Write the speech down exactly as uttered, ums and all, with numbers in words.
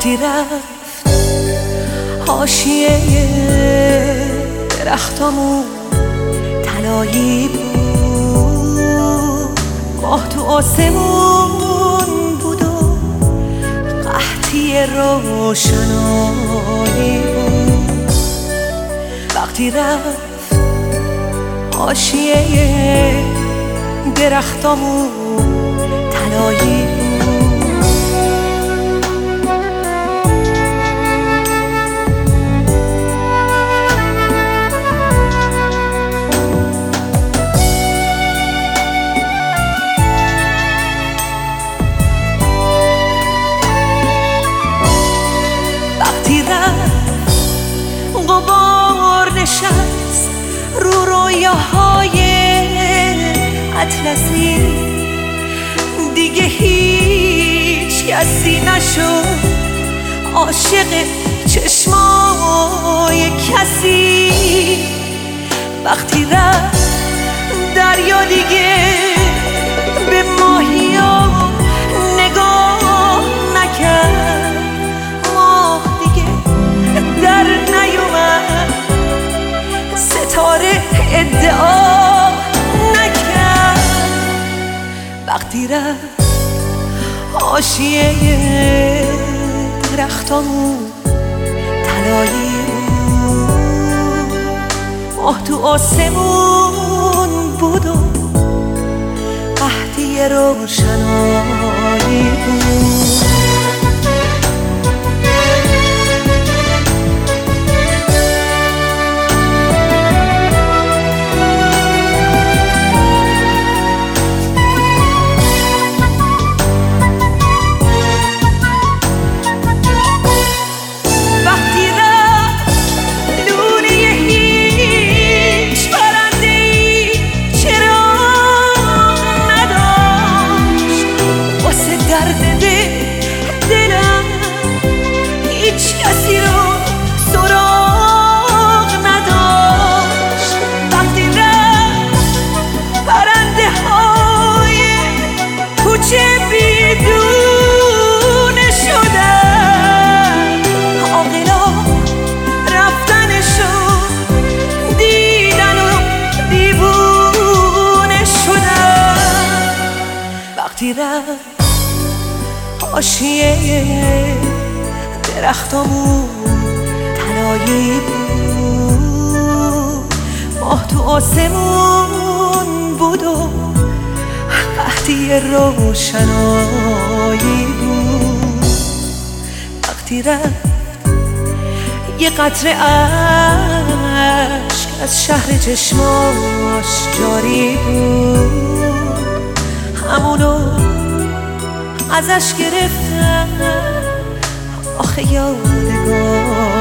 وقتی رفت حاشیه درختامون طلایی بود، ماه تو آسمون بود و قحطی روشنایی بود. وقتی رفت حاشیه درختامون طلایی بود. وقتی رفت غبار نشست رو رویاهای اطلسی، دیگه هیچ کسی نشد عاشق چشمای کسی. وقتی رفت دریا دیگه به ماهیا نگاه نکرد، ماه دیگه در نیومد، ستاره ادعا نکرد. وقتی رفت حاشیه درختامون طلایی بود، ماه تو آسمون بود و قحطی روشنایی بود. وقتی رفت حاشیه درختامون طلایی بود، ماه تو آسمون بود و قحطی روشنایی بود. وقتی رفت یه قطره اشک از شهر چشماش جاری بود، همونو ازش گرفتم آخه یادگار